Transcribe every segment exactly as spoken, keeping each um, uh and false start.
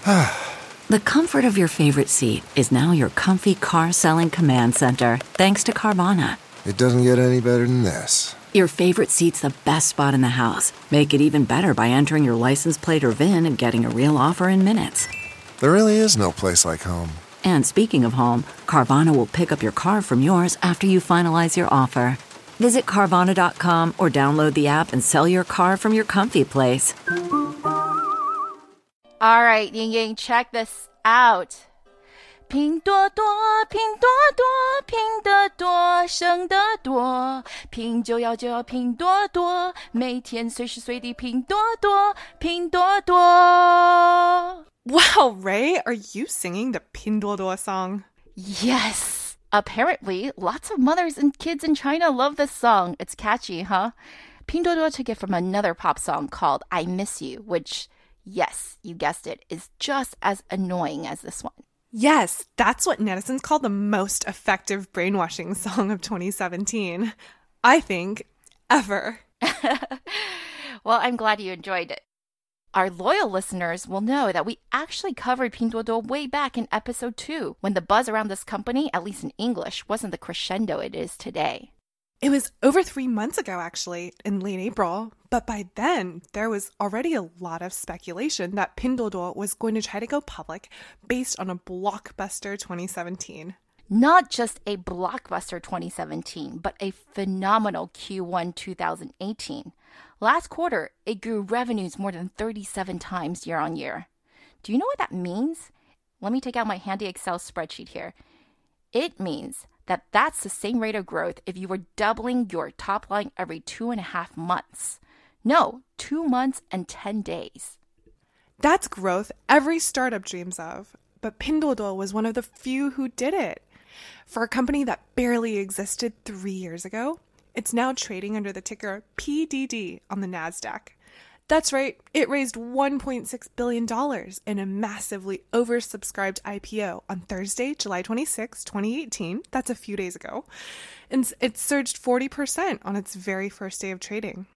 The comfort of your favorite seat is now your comfy car selling command center, thanks to Carvana. It doesn't get any better than this. Your favorite seat's the best spot in the house. Make it even better by entering your license plate or V I N and getting a real offer in minutes. There really is no place like home. And speaking of home, Carvana will pick up your car from yours after you finalize your offer. Visit Carvana dot com or download the app and sell your car from your comfy place. All right, Ying Ying, check this out. 拼多多，拼多多，拼得多，省得多。拼就要就要拼多多，每天随时随地拼多多，拼多多。 Wow, Ray, are you singing the Pinduoduo song? Yes. Apparently, lots of mothers and kids in China love this song. It's catchy, huh? Pinduoduo took it from another pop song called I Miss You, which, yes, you guessed it, is just as annoying as this one. Yes, that's what netizens call the most effective brainwashing song of twenty seventeen. I think, ever. Well, I'm glad you enjoyed it. Our loyal listeners will know that we actually covered Pinduoduo way back in episode two, when the buzz around this company, at least in English, wasn't the crescendo it is today. It was over three months ago, actually, in late April. But by then, there was already a lot of speculation that Pinduoduo was going to try to go public based on a blockbuster twenty seventeen. Not just a blockbuster twenty seventeen, but a phenomenal Q one twenty eighteen. Last quarter, it grew revenues more than thirty-seven times year on year. Do you know what that means? Let me take out my handy Excel spreadsheet here. It means that that's the same rate of growth if you were doubling your top line every two and a half months. No, two months and ten days. That's growth every startup dreams of. But Pinduoduo was one of the few who did it. For a company that barely existed three years ago, it's now trading under the ticker P D D on the NASDAQ. That's right, it raised one point six billion dollars in a massively oversubscribed I P O on Thursday, July twenty-sixth, twenty eighteen. That's a few days ago. And it surged forty percent on its very first day of trading.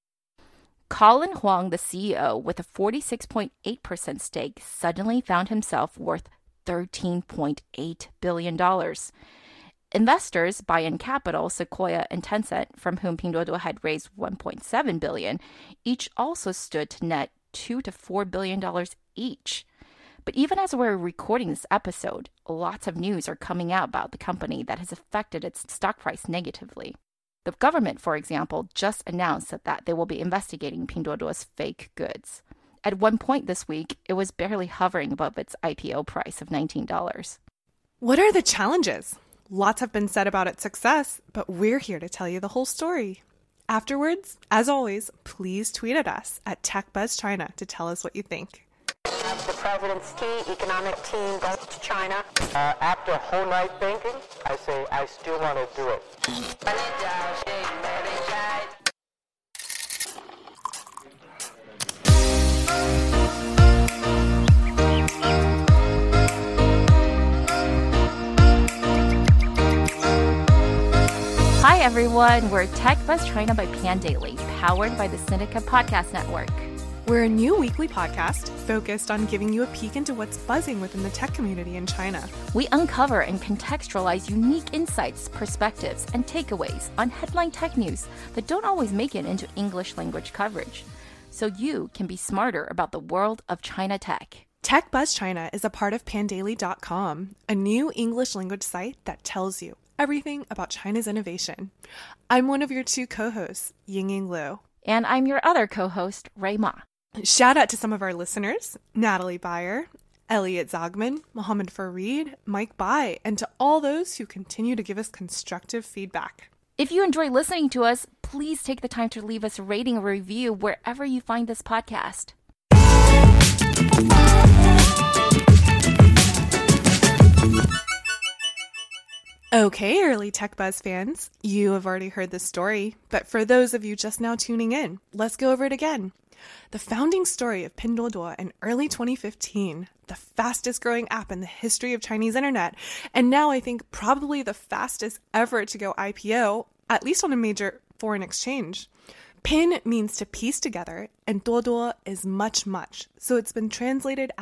Colin Huang, the C E O, with a forty-six point eight percent stake, suddenly found himself worth thirteen point eight billion dollars. Investors, Bayan Capital, Sequoia, and Tencent, from whom Pinduoduo had raised one point seven billion dollars, each also stood to net two to four billion dollars each. But even as we're recording this episode, lots of news are coming out about the company that has affected its stock price negatively. The government, for example, just announced that, that they will be investigating Pinduoduo's fake goods. At one point this week, it was barely hovering above its I P O price of nineteen dollars. What are the challenges? Lots have been said about its success, but we're here to tell you the whole story. Afterwards, as always, please tweet at us at TechBuzzChina to tell us what you think. The president's key economic team goes to China. Uh, after a whole night thinking, I say I still want to do it. Hi everyone, we're Tech Buzz China by Pandaily, powered by the Sinica Podcast Network. We're a new weekly podcast focused on giving you a peek into what's buzzing within the tech community in China. We uncover and contextualize unique insights, perspectives, and takeaways on headline tech news that don't always make it into English language coverage, so you can be smarter about the world of China tech. Tech Buzz China is a part of pandaily dot com, a new English language site that tells you everything about China's innovation. I'm one of your two co-hosts, Yingying Liu. And I'm your other co-host, Ray Ma. Shout out to some of our listeners, Natalie Beyer, Elliot Zogman, Mohammed Fareed, Mike Bai, and to all those who continue to give us constructive feedback. If you enjoy listening to us, please take the time to leave us a rating or review wherever you find this podcast. Okay, early Tech Buzz fans, you have already heard this story, but for those of you just now tuning in, let's go over it again. The founding story of Pinduoduo in early twenty fifteen, the fastest growing app in the history of Chinese internet, and now I think probably the fastest ever to go I P O, at least on a major foreign exchange. Pin means to piece together, and duoduo is much, much, so it's been translated as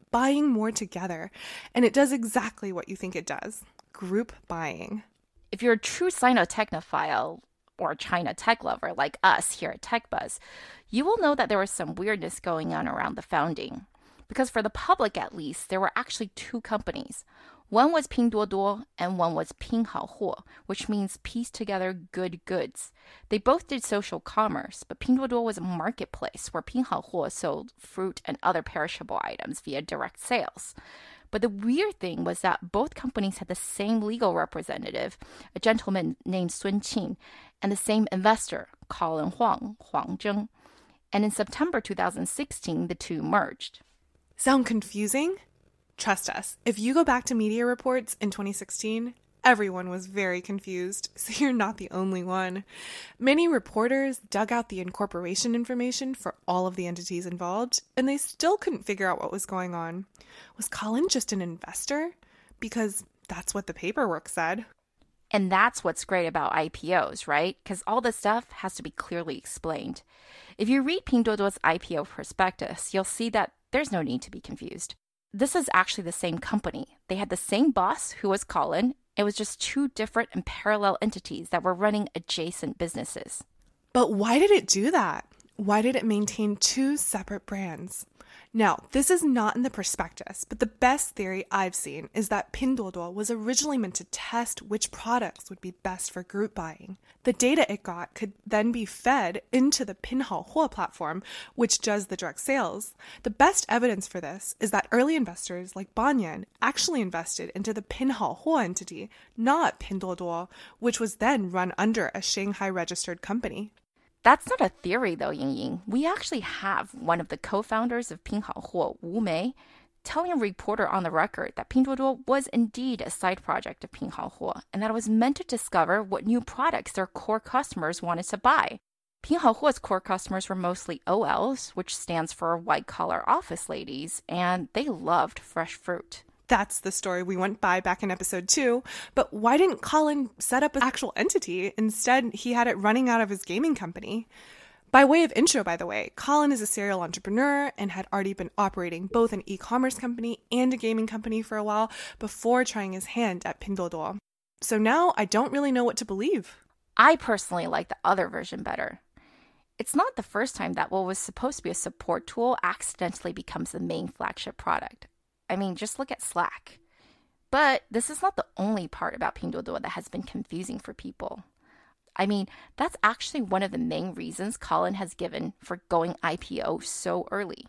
buying more together. And it does exactly what you think it does. Group buying. If you're a true Sino-technophile or China tech lover like us here at TechBuzz, you will know that there was some weirdness going on around the founding. Because for the public at least, there were actually two companies. One was Pinduoduo and one was Pinhaohuo, which means piece together good goods. They both did social commerce, but Pinduoduo was a marketplace where Pinhaohuo sold fruit and other perishable items via direct sales. But the weird thing was that both companies had the same legal representative, a gentleman named Sun Qin, and the same investor, Colin Huang, Huang Zheng. And in September two thousand sixteen, the two merged. Sound confusing? Trust us, if you go back to media reports in twenty sixteen, everyone was very confused, so you're not the only one. Many reporters dug out the incorporation information for all of the entities involved, and they still couldn't figure out what was going on. Was Colin just an investor? Because that's what the paperwork said. And that's what's great about I P Os, right? Because all this stuff has to be clearly explained. If you read Pinduoduo's I P O prospectus, you'll see that there's no need to be confused. This is actually the same company. They had the same boss, who was Colin. It was just two different and parallel entities that were running adjacent businesses. But why did it do that? Why did it maintain two separate brands? Now, this is not in the prospectus, but the best theory I've seen is that Pinduoduo was originally meant to test which products would be best for group buying. The data it got could then be fed into the Pinhaohuo platform, which does the direct sales. The best evidence for this is that early investors like Banyan actually invested into the Pinhaohuo entity, not Pinduoduo, which was then run under a Shanghai-registered company. That's not a theory, though, Yingying. We actually have one of the co-founders of Pinhaohuo, Wu Mei, telling a reporter on the record that Pinduoduo was indeed a side project of Pinhaohuo and that it was meant to discover what new products their core customers wanted to buy. Pinhaohuo's core customers were mostly O Ls, which stands for white-collar office ladies, and they loved fresh fruit. That's the story we went by back in episode two. But why didn't Colin set up an actual entity? Instead, he had it running out of his gaming company. By way of intro, by the way, Colin is a serial entrepreneur and had already been operating both an e-commerce company and a gaming company for a while before trying his hand at Pinduoduo. So now I don't really know what to believe. I personally like the other version better. It's not the first time that what was supposed to be a support tool accidentally becomes the main flagship product. I mean, just look at Slack. But this is not the only part about Pinduoduo that has been confusing for people. I mean, that's actually one of the main reasons Colin has given for going I P O so early.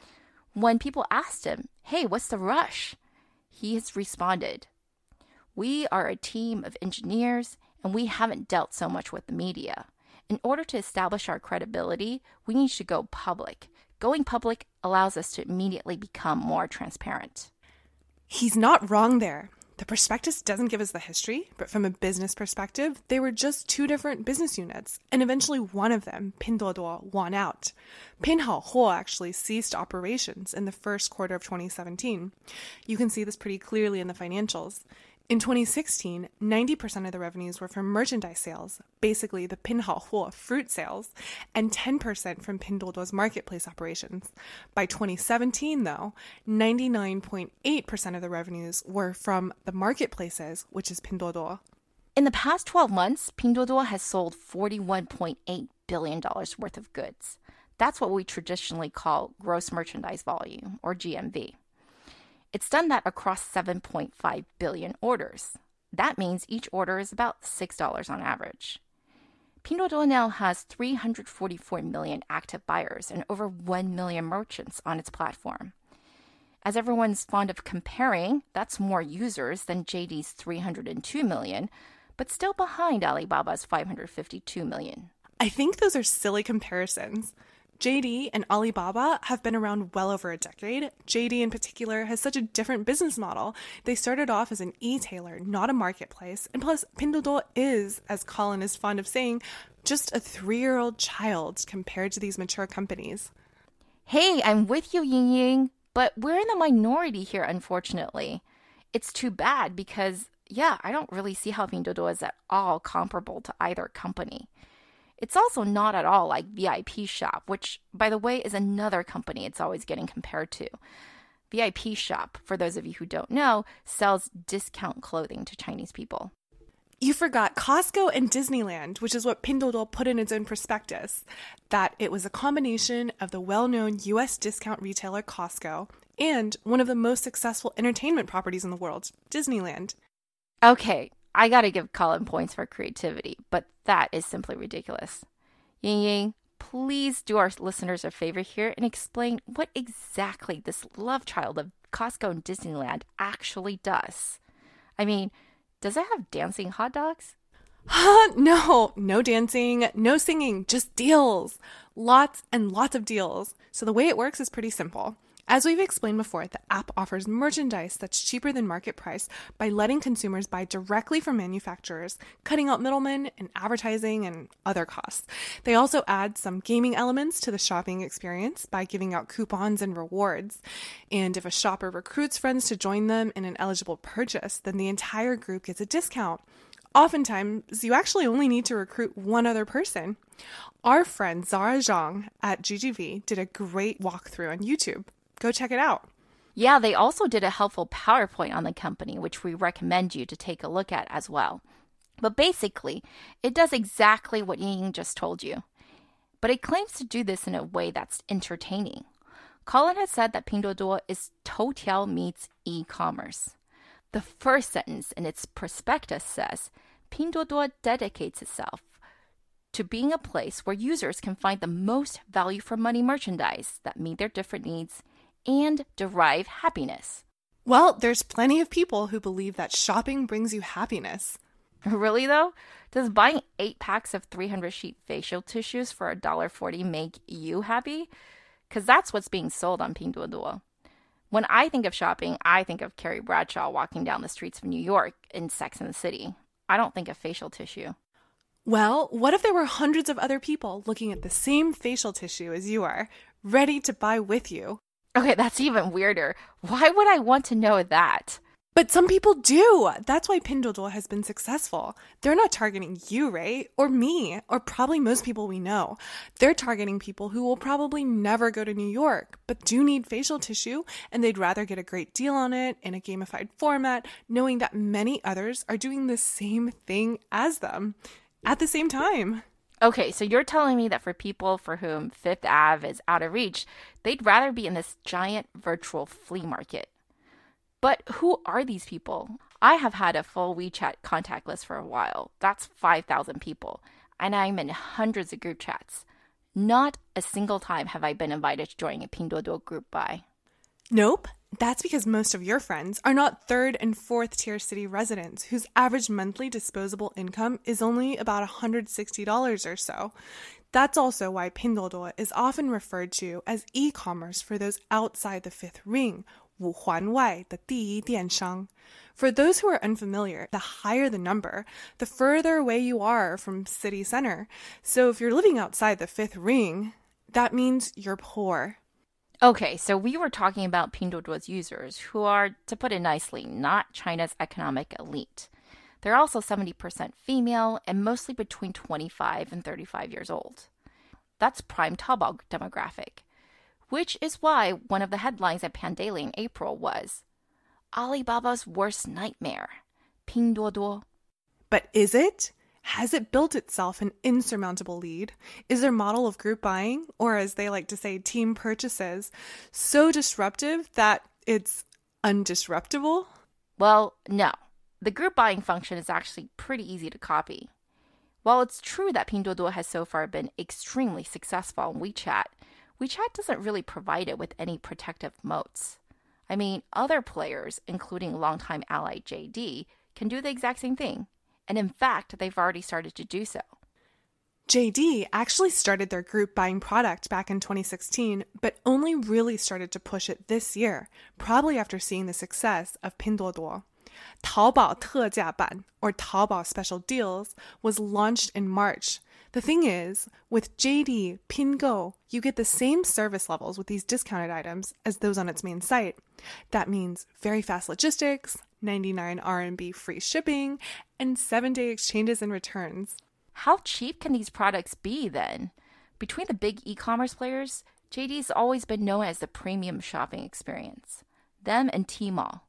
When people asked him, hey, what's the rush? He has responded, we are a team of engineers and we haven't dealt so much with the media. In order to establish our credibility, we need to go public. Going public allows us to immediately become more transparent. He's not wrong there. The prospectus doesn't give us the history, but from a business perspective, they were just two different business units, and eventually one of them, Pinduoduo, won out. Pinhaohuo actually ceased operations in the first quarter of twenty seventeen. You can see this pretty clearly in the financials. In twenty sixteen, ninety percent of the revenues were from merchandise sales, basically the Pinhaohuo fruit sales, and ten percent from Pinduoduo's marketplace operations. By twenty seventeen, though, ninety-nine point eight percent of the revenues were from the marketplaces, which is Pinduoduo. In the past twelve months, Pinduoduo has sold forty-one point eight billion dollars worth of goods. That's what we traditionally call gross merchandise volume, or G M V. It's done that across seven point five billion orders. That means each order is about six dollars on average. Pinduoduo now has three hundred forty-four million active buyers and over one million merchants on its platform. As everyone's fond of comparing, that's more users than J D's three hundred two million, but still behind Alibaba's five hundred fifty-two million. I think those are silly comparisons. J D and Alibaba have been around well over a decade. J D in particular has such a different business model. They started off as an e-tailer, not a marketplace. And plus, Pinduoduo is, as Colin is fond of saying, just a three-year-old child compared to these mature companies. Hey, I'm with you, Ying Ying, but we're in the minority here, unfortunately. It's too bad because, yeah, I don't really see how Pinduoduo is at all comparable to either company. It's also not at all like V I P Shop, which, by the way, is another company it's always getting compared to. V I P Shop, for those of you who don't know, sells discount clothing to Chinese people. You forgot Costco and Disneyland, which is what Pinduoduo put in its own prospectus, that it was a combination of the well-known U S discount retailer Costco and one of the most successful entertainment properties in the world, Disneyland. Okay, I gotta give Colin points for creativity, but that is simply ridiculous. Ying Ying, please do our listeners a favor here and explain what exactly this love child of Costco and Disneyland actually does. I mean, does it have dancing hot dogs? No, no dancing, no singing, just deals. Lots and lots of deals. So the way it works is pretty simple. As we've explained before, the app offers merchandise that's cheaper than market price by letting consumers buy directly from manufacturers, cutting out middlemen and advertising and other costs. They also add some gaming elements to the shopping experience by giving out coupons and rewards. And if a shopper recruits friends to join them in an eligible purchase, then the entire group gets a discount. Oftentimes, you actually only need to recruit one other person. Our friend Zara Zhang at G G V did a great walkthrough on YouTube. Go check it out. Yeah, they also did a helpful PowerPoint on the company, which we recommend you to take a look at as well. But basically, it does exactly what Ying just told you. But it claims to do this in a way that's entertaining. Colin has said that Pinduoduo is Toutiao meets e-commerce. The first sentence in its prospectus says, Pinduoduo dedicates itself to being a place where users can find the most value for money merchandise that meet their different needs and derive happiness. Well, there's plenty of people who believe that shopping brings you happiness. Really though? Does buying eight packs of three hundred sheet facial tissues for one dollar forty make you happy? Because that's what's being sold on Pinduoduo. When I think of shopping, I think of Carrie Bradshaw walking down the streets of New York in Sex and the City. I don't think of facial tissue. Well, what if there were hundreds of other people looking at the same facial tissue as you are, ready to buy with you? Okay, that's even weirder. Why would I want to know that? But some people do. That's why Pinduoduo has been successful. They're not targeting you, right? Or me, or probably most people we know. They're targeting people who will probably never go to New York, but do need facial tissue, and they'd rather get a great deal on it in a gamified format, knowing that many others are doing the same thing as them at the same time. Okay, so you're telling me that for people for whom Fifth Avenue is out of reach, they'd rather be in this giant virtual flea market. But who are these people? I have had a full WeChat contact list for a while. That's five thousand people. And I'm in hundreds of group chats. Not a single time have I been invited to join a Pinduoduo group buy. Nope. That's because most of your friends are not third and fourth tier city residents whose average monthly disposable income is only about one hundred sixty dollars or so. That's also why Pinduoduo is often referred to as e-commerce for those outside the fifth ring, 五环外的第一电商. For those who are unfamiliar, the higher the number, the further away you are from city center. So if you're living outside the fifth ring, that means you're poor. Okay, so we were talking about Pinduoduo's users, who are, to put it nicely, not China's economic elite. They're also seventy percent female and mostly between twenty-five and thirty-five years old. That's prime Taobao demographic, which is why one of the headlines at Pandaily in April was, Alibaba's worst nightmare, Pinduoduo. But is it? Has it built itself an insurmountable lead? Is their model of group buying, or as they like to say, team purchases, so disruptive that it's undisruptible? Well, no. The group buying function is actually pretty easy to copy. While it's true that Pinduoduo has so far been extremely successful on WeChat, WeChat doesn't really provide it with any protective moats. I mean, other players, including longtime ally J D, can do the exact same thing. And in fact, they've already started to do so. J D actually started their group buying product back in twenty sixteen, but only really started to push it this year, probably after seeing the success of Pinduoduo. Taobao 特价版, or Taobao Special Deals, was launched in March. The thing is, with J D, Pingo, you get the same service levels with these discounted items as those on its main site. That means very fast logistics, ninety-nine R M B free shipping, and seven-day exchanges and returns. How cheap can these products be then? Between the big e-commerce players, J D's always been known as the premium shopping experience. them and Tmall.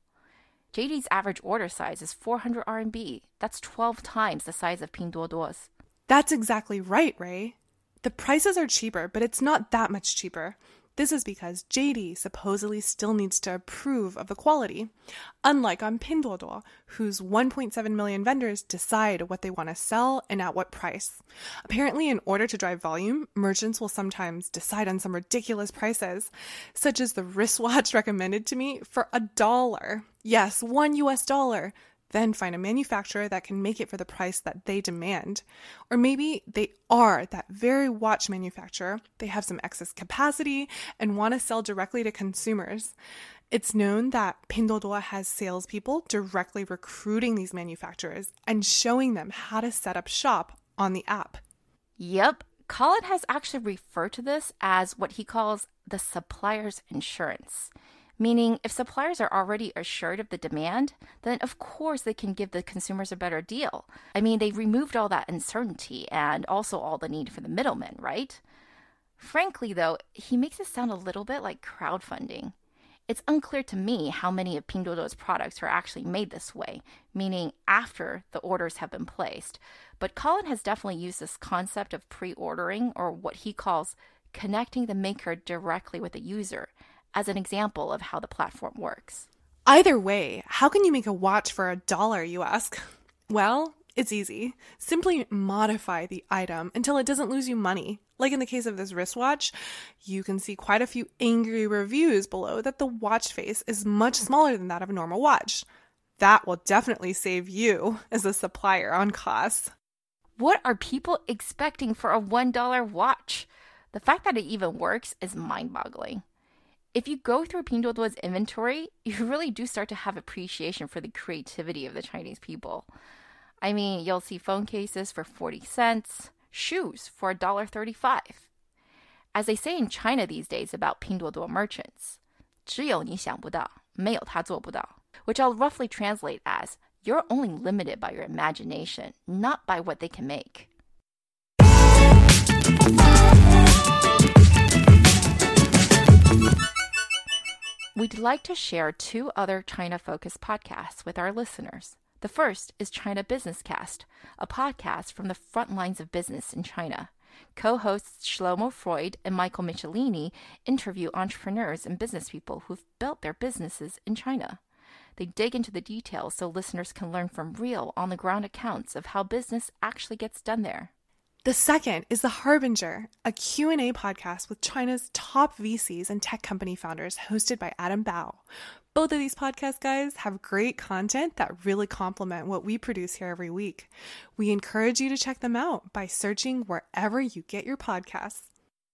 J D's average order size is four hundred R M B. That's twelve times the size of Pinduoduo's. That's exactly right, Ray. The prices are cheaper, but it's not that much cheaper. This is because J D supposedly still needs to approve of the quality, unlike on Pinduoduo, whose one point seven million vendors decide what they want to sell and at what price. Apparently, in order to drive volume, merchants will sometimes decide on some ridiculous prices, such as the wristwatch recommended to me for a dollar. Yes, one U S dollar. Then find a manufacturer that can make it for the price that they demand. Or maybe they are that very watch manufacturer. They have some excess capacity and want to sell directly to consumers. It's known that Pinduoduo has salespeople directly recruiting these manufacturers and showing them how to set up shop on the app. Yep, Colin has actually referred to this as what he calls the supplier's insurance. Meaning, if suppliers are already assured of the demand, then of course they can give the consumers a better deal. I mean, they removed all that uncertainty and also all the need for the middlemen, right? Frankly, though, he makes it sound a little bit like crowdfunding. It's unclear to me how many of Pinduoduo's products are actually made this way, meaning after the orders have been placed. But Colin has definitely used this concept of pre-ordering, or what he calls connecting the maker directly with the user, as an example of how the platform works. Either way, how can you make a watch for a dollar, you ask? Well, it's easy. Simply modify the item until it doesn't lose you money. Like in the case of this wristwatch, you can see quite a few angry reviews below that the watch face is much smaller than that of a normal watch. That will definitely save you as a supplier on costs. What are people expecting for a one dollar watch? The fact that it even works is mind-boggling. If you go through Pinduoduo's inventory, you really do start to have appreciation for the creativity of the Chinese people. I mean, you'll see phone cases for forty cents, shoes for one dollar thirty-five. As they say in China these days about Pinduoduo merchants, 只有你想不到，没有他做不到, which I'll roughly translate as, you're only limited by your imagination, not by what they can make. We'd like to share two other China-focused podcasts with our listeners. The first is China Business Cast, a podcast from the front lines of business in China. Co-hosts Shlomo Freud and Michael Michelini interview entrepreneurs and business people who've built their businesses in China. They dig into the details so listeners can learn from real, on-the-ground accounts of how business actually gets done there. The second is The Harbinger, a Q and A podcast with China's top V Cs and tech company founders hosted by Adam Bao. Both of these podcast guys have great content that really complement what we produce here every week. We encourage you to check them out by searching wherever you get your podcasts.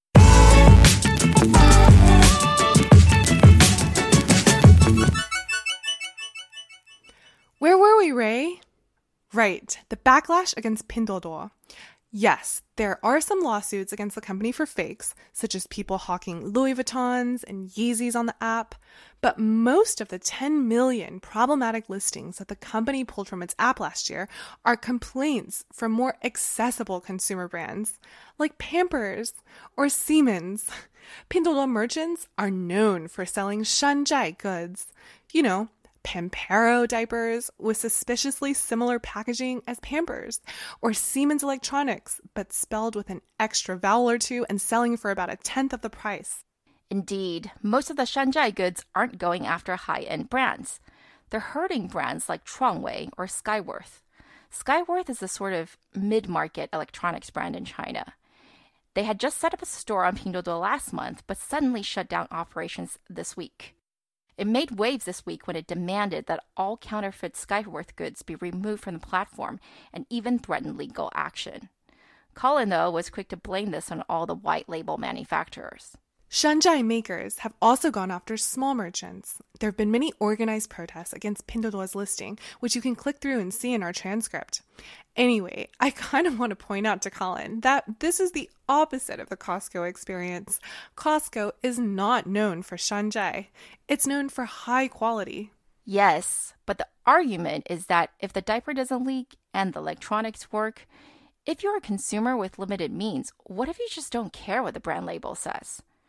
Where were we, Ray? Right, the backlash against Pinduoduo. Yes, there are some lawsuits against the company for fakes, such as people hawking Louis Vuittons and Yeezys on the app, but most of the ten million problematic listings that the company pulled from its app last year are complaints from more accessible consumer brands, like Pampers or Siemens. Pinduoduo merchants are known for selling shanzhai goods, you know, Pampero diapers with suspiciously similar packaging as Pampers, or Siemens Electronics, but spelled with an extra vowel or two and selling for about a tenth of the price. Indeed, most of the shanzhai goods aren't going after high-end brands. They're hurting brands like Chuangwei or Skyworth. Skyworth is a sort of mid-market electronics brand in China. They had just set up a store on Pinduoduo last month, but suddenly shut down operations this week. It made waves this week when it demanded that all counterfeit Skyworth goods be removed from the platform and even threatened legal action. Colin, though, was quick to blame this on all the white label manufacturers. Shanzhai makers have also gone after small merchants. There have been many organized protests against Pinduoduo's listing, which you can click through and see in our transcript. Anyway, I kind of want to point out to Colin that this is the opposite of the Costco experience. Costco is not known for shanzhai. It's known for high quality. Yes, but the argument is that if the diaper doesn't leak and the electronics work, if you're a consumer with limited means, what if you just don't care what the brand label says?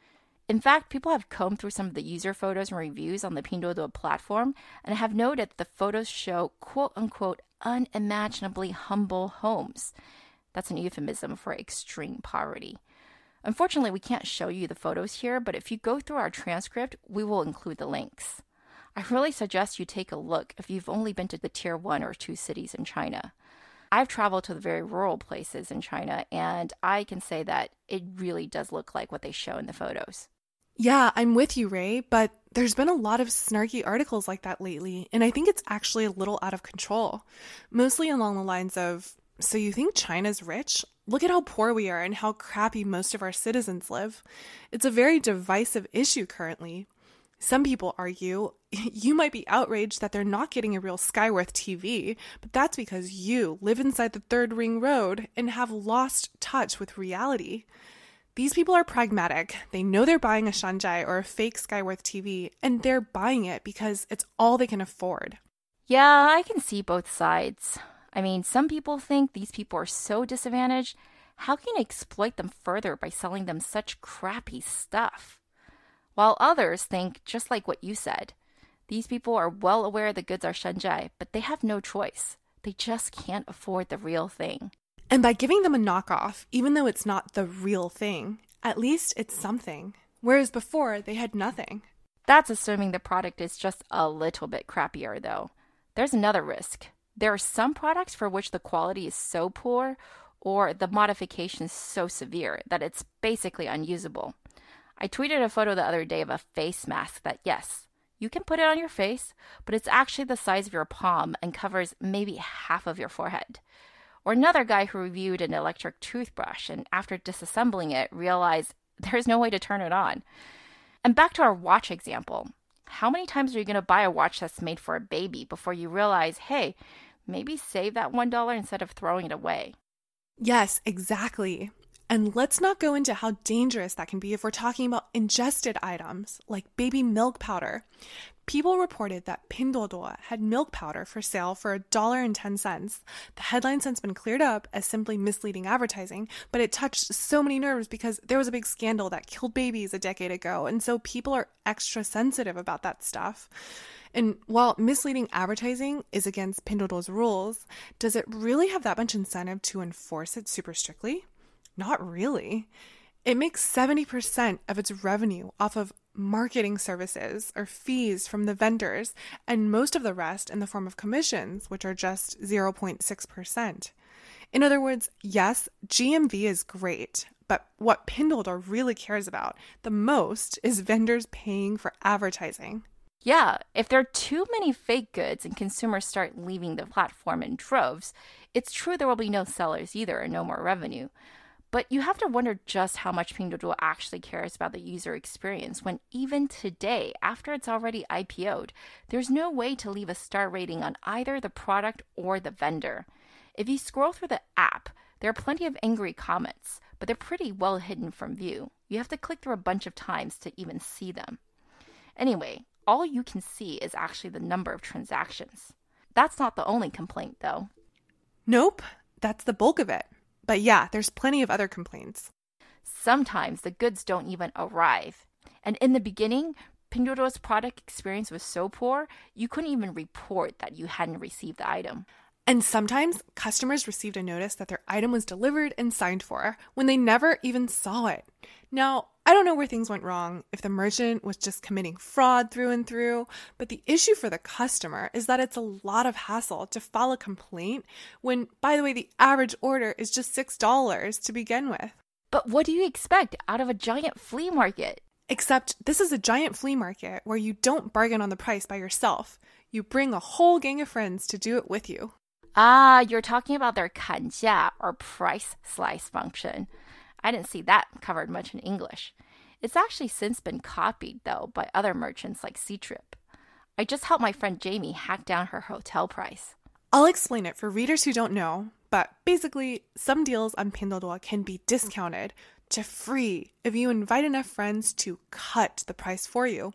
In fact, people have combed through some of the user photos and reviews on the Pinduoduo platform and have noted that the photos show quote-unquote unimaginably humble homes. That's an euphemism for extreme poverty. Unfortunately, we can't show you the photos here, but if you go through our transcript, we will include the links. I really suggest you take a look if you've only been to the tier one or two cities in China. I've traveled to the very rural places in China, and I can say that it really does look like what they show in the photos. Yeah, I'm with you, Ray, but there's been a lot of snarky articles like that lately, and I think it's actually a little out of control. Mostly along the lines of, so you think China's rich? Look at how poor we are and how crappy most of our citizens live. It's a very divisive issue currently. Some people argue you might be outraged that they're not getting a real Skyworth T V, but that's because you live inside the third ring road and have lost touch with reality. These people are pragmatic. They know they're buying a Shanzhai or a fake Skyworth T V, and they're buying it because it's all they can afford. Yeah, I can see both sides. I mean, some people think these people are so disadvantaged, how can you exploit them further by selling them such crappy stuff? While others think, just like what you said, these people are well aware the goods are Shanzhai, but they have no choice. They just can't afford the real thing. And by giving them a knockoff, even though it's not the real thing, at least it's something. Whereas before, they had nothing. That's assuming the product is just a little bit crappier, though. There's another risk. There are some products for which the quality is so poor or the modification so severe that it's basically unusable. I tweeted a photo the other day of a face mask that, yes, you can put it on your face, but it's actually the size of your palm and covers maybe half of your forehead. Or another guy who reviewed an electric toothbrush and after disassembling it realized there's no way to turn it on. And back to our watch example. How many times are you going to buy a watch that's made for a baby before you realize, hey, maybe save that one dollar instead of throwing it away? Yes, exactly. And let's not go into how dangerous that can be if we're talking about ingested items like baby milk powder. People reported that Pinduoduo had milk powder for sale for one dollar and ten cents. The headline since been cleared up as simply misleading advertising, but it touched so many nerves because there was a big scandal that killed babies a decade ago, and so people are extra sensitive about that stuff. And while misleading advertising is against Pinduoduo's rules, does it really have that much incentive to enforce it super strictly? Not really. It makes seventy percent of its revenue off of marketing services or fees from the vendors, and most of the rest in the form of commissions, which are just zero point six percent. In other words, yes, G M V is great, but what Pinduoduo really cares about the most is vendors paying for advertising. Yeah, if there are too many fake goods and consumers start leaving the platform in droves, it's true there will be no sellers either and no more revenue. But you have to wonder just how much Pinduoduo actually cares about the user experience when even today, after it's already I P O'd, there's no way to leave a star rating on either the product or the vendor. If you scroll through the app, there are plenty of angry comments, but they're pretty well hidden from view. You have to click through a bunch of times to even see them. Anyway, all you can see is actually the number of transactions. That's not the only complaint, though. Nope, that's the bulk of it. But yeah, there's plenty of other complaints. Sometimes the goods don't even arrive. And in the beginning, Pinduoduo's product experience was so poor, you couldn't even report that you hadn't received the item. And sometimes customers received a notice that their item was delivered and signed for when they never even saw it. Now, I don't know where things went wrong, if the merchant was just committing fraud through and through, but the issue for the customer is that it's a lot of hassle to file a complaint when, by the way, the average order is just six dollars to begin with. But what do you expect out of a giant flea market? Except this is a giant flea market where you don't bargain on the price by yourself. You bring a whole gang of friends to do it with you. Ah, you're talking about their 砍价 or price slice function. I didn't see that covered much in English. It's actually since been copied, though, by other merchants like Ctrip. I just helped my friend Jamie hack down her hotel price. I'll explain it for readers who don't know, but basically, some deals on Pinduoduo can be discounted to free if you invite enough friends to cut the price for you.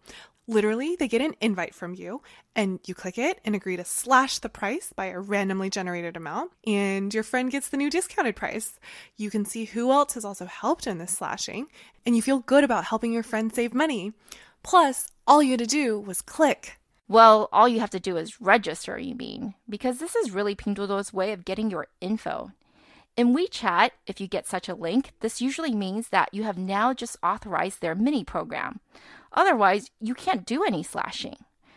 Literally, they get an invite from you, and you click it and agree to slash the price by a randomly generated amount, and your friend gets the new discounted price. You can see who else has also helped in this slashing, and you feel good about helping your friend save money. Plus, all you had to do was click. Well, all you have to do is register, you mean, because this is really Pinduoduo's way of getting your info. In WeChat, if you get such a link, this usually means that you have now just authorized their mini program. Otherwise, you can't do any slashing.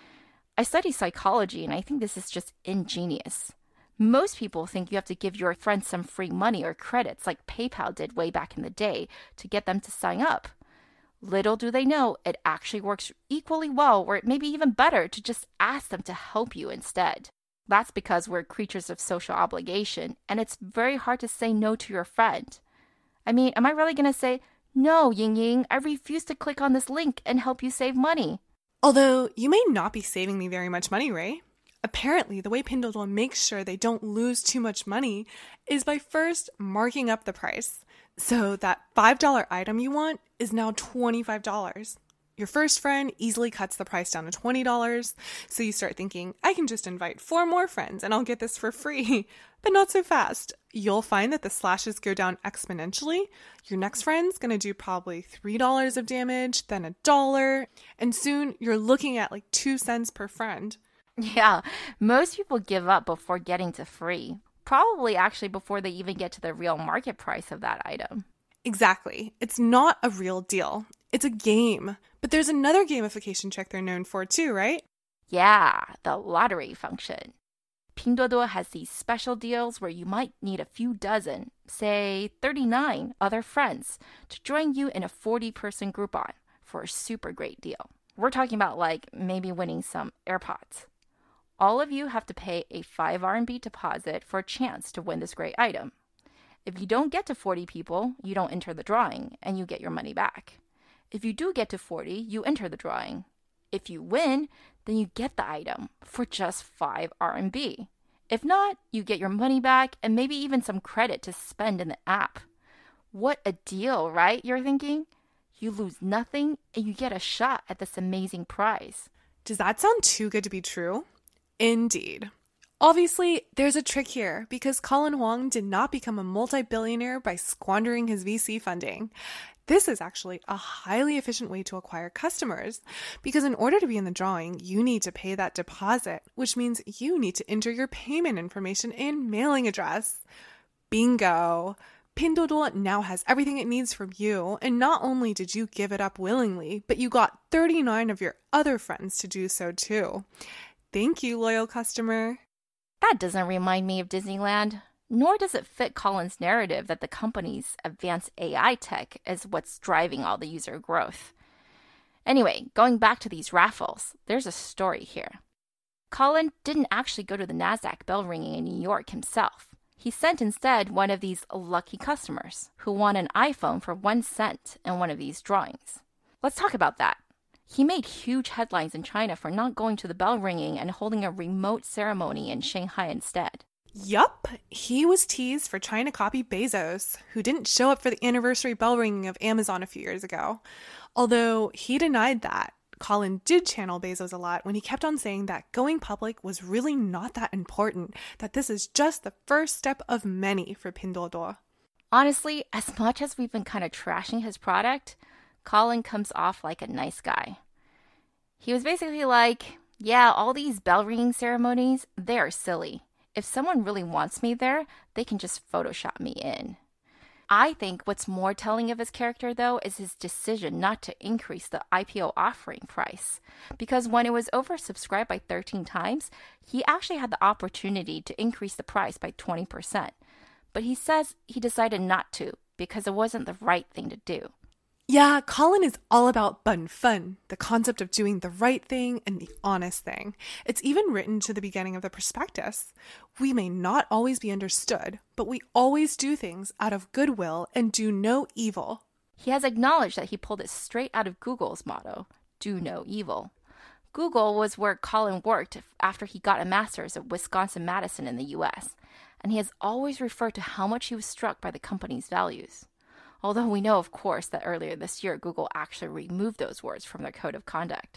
I study psychology, and I think this is just ingenious. Most people think you have to give your friends some free money or credits like PayPal did way back in the day to get them to sign up. Little do they know, it actually works equally well, or it may be even better to just ask them to help you instead. That's because we're creatures of social obligation, and it's very hard to say no to your friend. I mean, am I really going to say, "No, Ying Ying, I refuse to click on this link and help you save money"? Although, you may not be saving me very much money, Ray. Apparently, the way Pinduoduo makes sure they don't lose too much money is by first marking up the price. So that five dollar item you want is now twenty-five dollars. Your first friend easily cuts the price down to twenty dollars, so you start thinking, I can just invite four more friends and I'll get this for free. But not so fast. You'll find that the slashes go down exponentially. Your next friend's going to do probably three dollars of damage, then a dollar, and soon you're looking at like two cents per friend. Yeah, most people give up before getting to free. Probably actually before they even get to the real market price of that item. Exactly. It's not a real deal. It's a game. But there's another gamification trick they're known for too, right? Yeah, the lottery function. Pinduoduo has these special deals where you might need a few dozen, say thirty-nine other friends to join you in a forty-person Groupon for a super great deal. We're talking about like maybe winning some AirPods. All of you have to pay a five R M B deposit for a chance to win this great item. If you don't get to forty people, you don't enter the drawing and you get your money back. If you do get to forty, you enter the drawing. If you win, then you get the item for just five R M B. If not, you get your money back and maybe even some credit to spend in the app. What a deal, right? You're thinking? You lose nothing and you get a shot at this amazing prize. Does that sound too good to be true? Indeed. Obviously, there's a trick here because Colin Huang did not become a multi-billionaire by squandering his V C funding. This is actually a highly efficient way to acquire customers because in order to be in the drawing, you need to pay that deposit, which means you need to enter your payment information and mailing address. Bingo! Pinduoduo now has everything it needs from you, and not only did you give it up willingly, but you got thirty-nine of your other friends to do so too. Thank you, loyal customer. That doesn't remind me of Disneyland, nor does it fit Colin's narrative that the company's advanced A I tech is what's driving all the user growth. Anyway, going back to these raffles, there's a story here. Colin didn't actually go to the NASDAQ bell ringing in New York himself. He sent instead one of these lucky customers who won an iPhone for one cent in one of these drawings. Let's talk about that. He made huge headlines in China for not going to the bell ringing and holding a remote ceremony in Shanghai instead. Yup, he was teased for trying to copy Bezos, who didn't show up for the anniversary bell ringing of Amazon a few years ago. Although he denied that, Colin did channel Bezos a lot when he kept on saying that going public was really not that important, that this is just the first step of many for Pinduoduo. Honestly, as much as we've been kind of trashing his product, Colin comes off like a nice guy. He was basically like, yeah, all these bell ringing ceremonies, they're silly. If someone really wants me there, they can just Photoshop me in. I think what's more telling of his character, though, is his decision not to increase the I P O offering price. Because when it was oversubscribed by thirteen times, he actually had the opportunity to increase the price by twenty percent. But he says he decided not to because it wasn't the right thing to do. Yeah, Colin is all about bun fun, the concept of doing the right thing and the honest thing. It's even written to the beginning of the prospectus. We may not always be understood, but we always do things out of goodwill and do no evil. He has acknowledged that he pulled it straight out of Google's motto, do no evil. Google was where Colin worked after he got a master's at Wisconsin-Madison in the U S, and he has always referred to how much he was struck by the company's values. Although we know, of course, that earlier this year, Google actually removed those words from their code of conduct.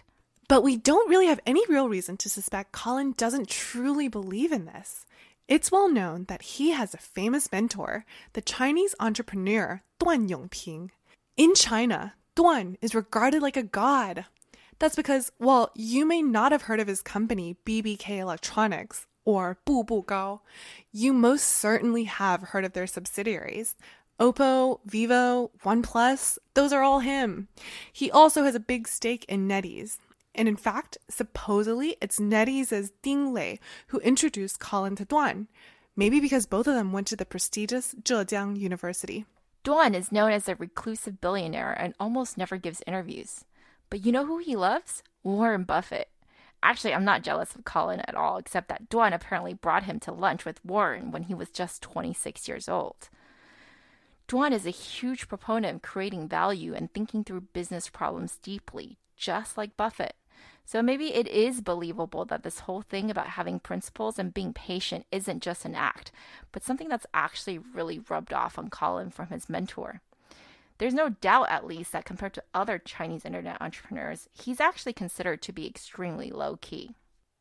But we don't really have any real reason to suspect Colin doesn't truly believe in this. It's well known that he has a famous mentor, the Chinese entrepreneur Duan Yongping. In China, Duan is regarded like a god. That's because, well, you may not have heard of his company, B B K Electronics, or Bubu Gao. You most certainly have heard of their subsidiaries. Oppo, Vivo, OnePlus, those are all him. He also has a big stake in NetEase. And in fact, supposedly, it's NetEase's Ding Lei who introduced Colin to Duan, maybe because both of them went to the prestigious Zhejiang University. Duan is known as a reclusive billionaire and almost never gives interviews. But you know who he loves? Warren Buffett. Actually, I'm not jealous of Colin at all, except that Duan apparently brought him to lunch with Warren when he was just twenty-six years old. Duan is a huge proponent of creating value and thinking through business problems deeply, just like Buffett. So maybe it is believable that this whole thing about having principles and being patient isn't just an act, but something that's actually really rubbed off on Colin from his mentor. There's no doubt, at least, that compared to other Chinese internet entrepreneurs, he's actually considered to be extremely low-key.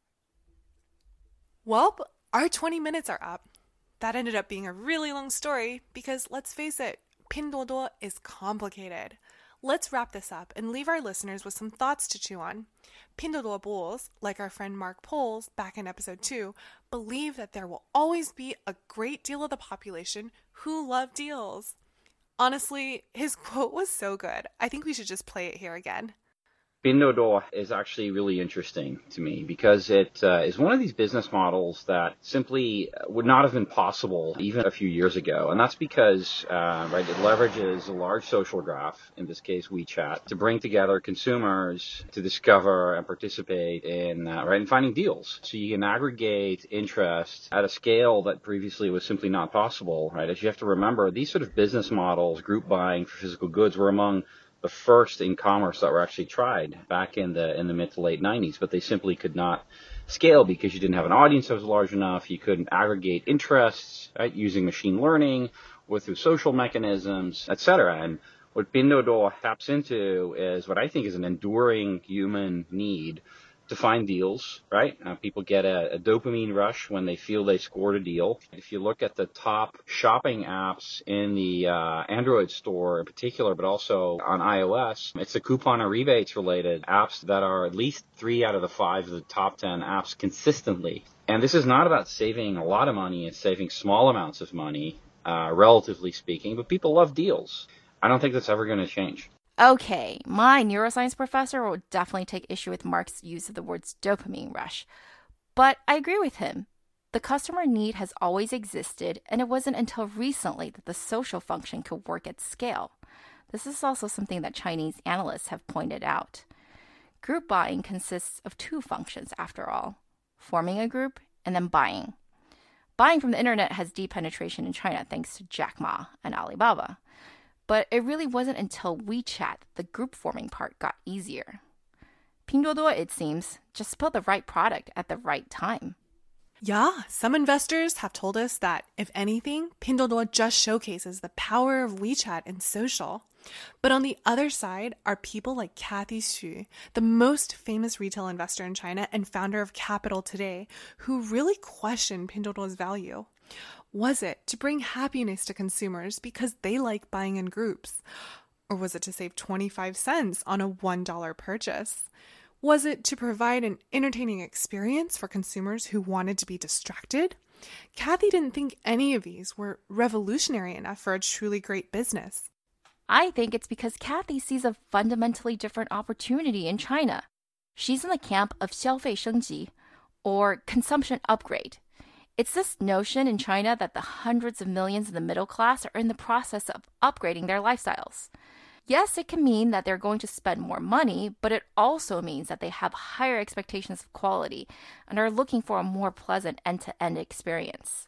Well, our twenty minutes are up. That ended up being a really long story because, let's face it, Pinduoduo is complicated. Let's wrap this up and leave our listeners with some thoughts to chew on. Pinduoduo bulls, like our friend Mark Poles back in episode two, believe that there will always be a great deal of the population who love deals. Honestly, his quote was so good. I think we should just play it here again. Pinduoduo is actually really interesting to me because it uh, is one of these business models that simply would not have been possible even a few years ago. And that's because uh, right, it leverages a large social graph, in this case WeChat, to bring together consumers to discover and participate in, uh, right, in finding deals. So you can aggregate interest at a scale that previously was simply not possible. Right? As you have to remember, these sort of business models, group buying for physical goods, were among the first in commerce that were actually tried back in the in the mid to late nineties, but they simply could not scale because you didn't have an audience that was large enough. You couldn't aggregate interests, right, using machine learning or through social mechanisms, et cetera. And what Pinduoduo taps into is what I think is an enduring human need to find deals, right? Uh, people get a, a dopamine rush when they feel they scored a deal. If you look at the top shopping apps in the uh, Android store in particular, but also on iOS, it's the coupon or rebates related apps that are at least three out of the five of the top ten apps consistently. And this is not about saving a lot of money, it's saving small amounts of money, uh, relatively speaking, but people love deals. I don't think that's ever going to change. Okay, my neuroscience professor will definitely take issue with Mark's use of the words dopamine rush. But I agree with him. The customer need has always existed, and it wasn't until recently that the social function could work at scale. This is also something that Chinese analysts have pointed out. Group buying consists of two functions, after all, forming a group and then buying. Buying from the internet has deep penetration in China thanks to Jack Ma and Alibaba. But it really wasn't until WeChat the group forming part got easier. Pinduoduo, it seems, just built the right product at the right time. Yeah, some investors have told us that, if anything, Pinduoduo just showcases the power of WeChat and social. But on the other side are people like Cathy Xu, the most famous retail investor in China and founder of Capital Today, who really question Pinduoduo's value. Was it to bring happiness to consumers because they like buying in groups? Or was it to save twenty-five cents on a one dollar purchase? Was it to provide an entertaining experience for consumers who wanted to be distracted? Cathy didn't think any of these were revolutionary enough for a truly great business. I think it's because Cathy sees a fundamentally different opportunity in China. She's in the camp of 消费升级, or consumption upgrade. It's this notion in China that the hundreds of millions in the middle class are in the process of upgrading their lifestyles. Yes, it can mean that they're going to spend more money, but it also means that they have higher expectations of quality and are looking for a more pleasant end-to-end experience.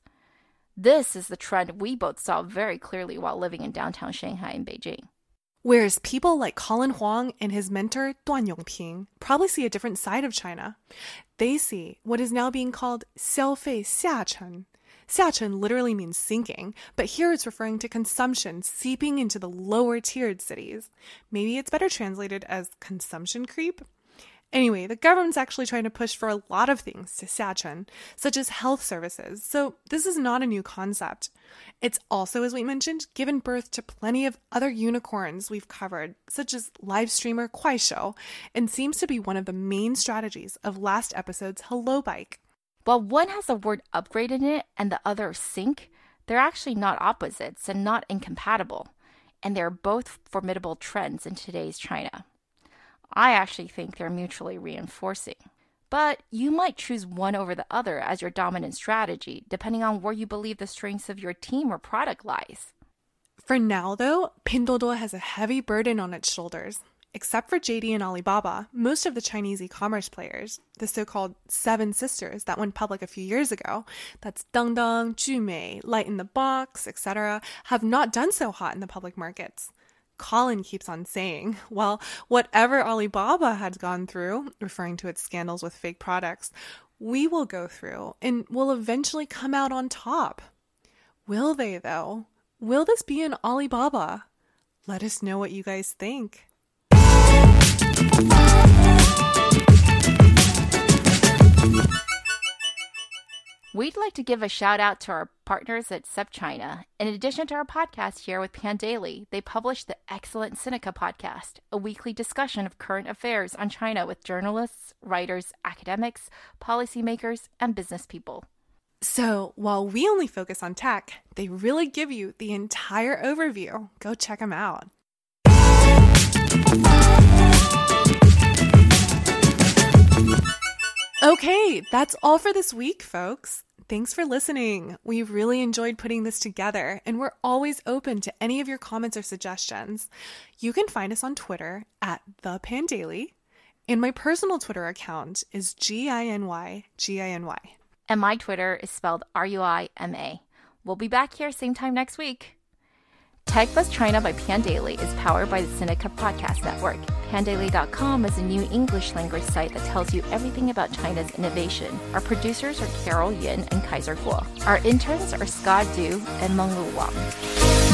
This is the trend we both saw very clearly while living in downtown Shanghai and Beijing. Whereas people like Colin Huang and his mentor Duan Yongping probably see a different side of China. They see what is now being called 消费下沉. 下沉literally means sinking, but here it's referring to consumption seeping into the lower tiered cities. Maybe it's better translated as consumption creep. Anyway, the government's actually trying to push for a lot of things to Xiachen, such as health services, so this is not a new concept. It's also, as we mentioned, given birth to plenty of other unicorns we've covered, such as live streamer Kuaishou, and seems to be one of the main strategies of last episode's Hello Bike. While one has the word upgrade in it and the other sync, they're actually not opposites and not incompatible, and they're both formidable trends in today's China. I actually think they're mutually reinforcing. But you might choose one over the other as your dominant strategy, depending on where you believe the strengths of your team or product lies. For now, though, Pinduoduo has a heavy burden on its shoulders. Except for J D and Alibaba, most of the Chinese e-commerce players, the so-called Seven Sisters that went public a few years ago, that's Dangdang, Jumei, Light in the Box, et cetera, have not done so hot in the public markets. Colin keeps on saying, well, whatever Alibaba had gone through, referring to its scandals with fake products, we will go through and will eventually come out on top. Will they, though? Will this be an Alibaba? Let us know what you guys think. We'd like to give a shout out to our partners at SupChina. In addition to our podcast here with Pandaily, they publish the excellent Sinica podcast, a weekly discussion of current affairs on China with journalists, writers, academics, policymakers, and business people. So while we only focus on tech, they really give you the entire overview. Go check them out. Okay, that's all for this week, folks. Thanks for listening. We've really enjoyed putting this together, and we're always open to any of your comments or suggestions. You can find us on Twitter at The Pandaily, and my personal Twitter account is G I N Y G I N Y. And my Twitter is spelled R U I M A. We'll be back here same time next week. Tech Buzz China by Pandaily is powered by the Sinica Podcast Network. Pandaily dot com is a new English language site that tells you everything about China's innovation. Our producers are Carol Yin and Kaiser Kuo. Our interns are Scott Du and Menglu Wang.